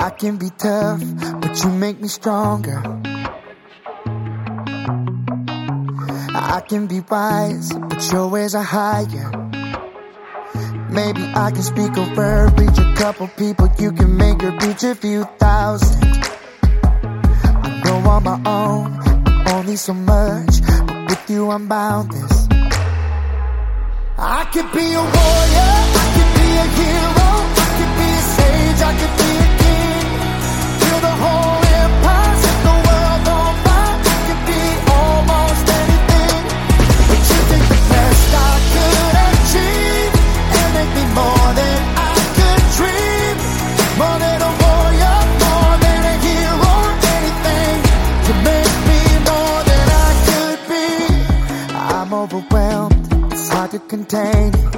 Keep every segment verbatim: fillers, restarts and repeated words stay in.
I can be tough, but you make me stronger. I can be wise, but your ways are higher. Maybe I can speak a word, reach a couple people, you can make her reach a few thousand. I know on my own, I'm only so much, but with you I'm boundless. I could be a warrior, I could be a hero, I could be a sage, I could be a king. Build a whole empire, set the world on fire. I could be almost anything, but you take the best I could achieve and make me more than I could dream. More than a warrior, more than a hero, anything to make me more than I could be. I'm overwhelmed, it's hard to contain it.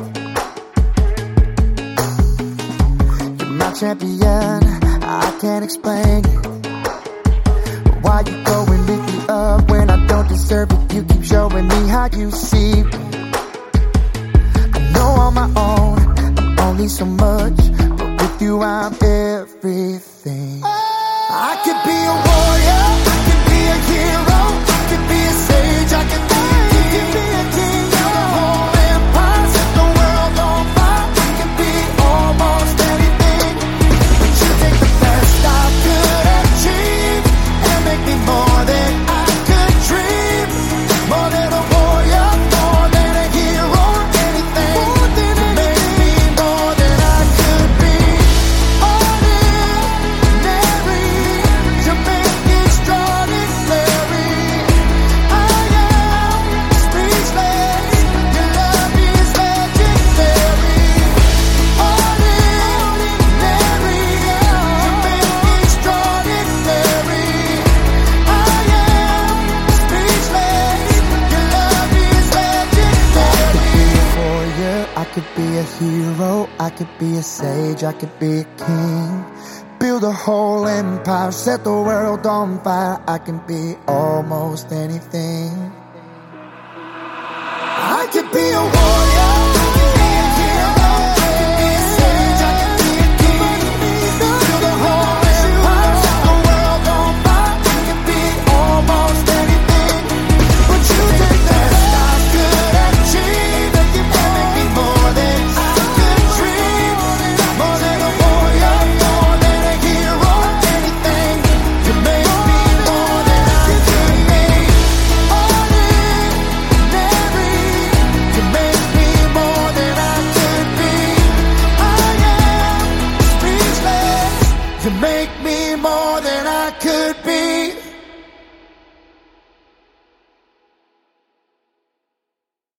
You're my champion, I can't explain it. Why you go and lift me up when I don't deserve it? You keep showing me how you see me. I know on my own, I'm only so much, but with you I'm everything. I could be a warrior, I could be a hero, I could be a sage, I could be a king. Build a whole empire, set the world on fire. I could be almost anything, but you take the best I could achieve and make me more than I could dream. More than a warrior, more than a hero, anything to make me more than I could be. Ordinary, to make extraordinary. I am speechless, your love is legendary. Ordinary, to make extraordinary. I am speechless, your love is legendary. I could be a warrior, I could be a hero, I could be a sage, I could be a king. Build a whole empire, set the world on fire. I can be almost anything. I could be a warrior, I could be a hero, I could be a sage, I could be a king. Build a whole empire, set the world on fire. I could be almost anything, but you take the best I could achieve and you make me more than I could dream. More than a warrior, more than a hero, anything to make me more than I could be. Ordinary, to make me more than I could be. I am speechless, to make me more than I could be.